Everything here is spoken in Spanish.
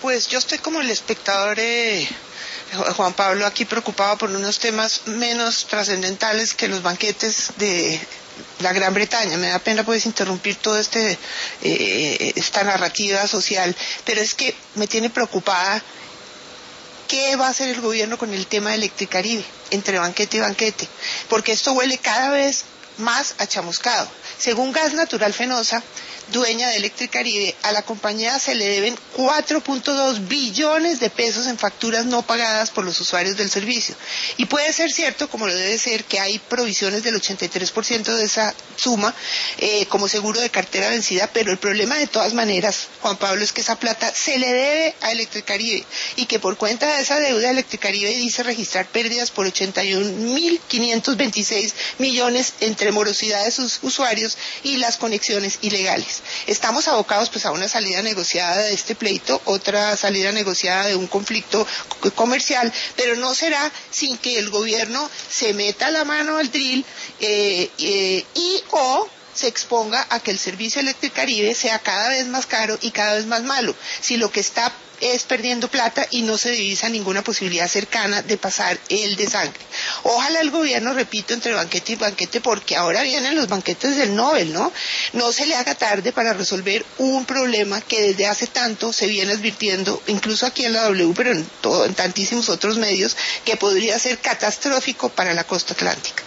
Pues yo estoy como el espectador, Juan Pablo, aquí preocupado por unos temas menos trascendentales que los banquetes de la Gran Bretaña. Me da pena pues interrumpir toda esta narrativa social, pero es que me tiene preocupada qué va a hacer el gobierno con el tema de Electricaribe, entre banquete y banquete, porque esto huele cada vez más a chamuscado. Según Gas Natural Fenosa, dueña de Electricaribe, a la compañía se le deben 4.2 billones de pesos en facturas no pagadas por los usuarios del servicio. Y puede ser cierto, como lo debe ser, que hay provisiones del 83% de esa suma como seguro de cartera vencida, pero el problema de todas maneras, Juan Pablo, es que esa plata se le debe a Electricaribe y que por cuenta de esa deuda Electricaribe dice registrar pérdidas por 81.526 millones entre morosidad de sus usuarios y las conexiones ilegales. Estamos abocados pues a una salida negociada de este pleito, otra salida negociada de un conflicto comercial, pero no será sin que el gobierno se meta la mano al drill o se exponga a que el servicio Electricaribe sea cada vez más caro y cada vez más malo, si lo que está es perdiendo plata y no se divisa ninguna posibilidad cercana de pasar el de sangre. Ojalá el gobierno, repito, entre banquete y banquete, porque ahora vienen los banquetes del Nobel, ¿no? No se le haga tarde para resolver un problema que desde hace tanto se viene advirtiendo, incluso aquí en la W, pero en tantísimos otros medios, que podría ser catastrófico para la costa atlántica.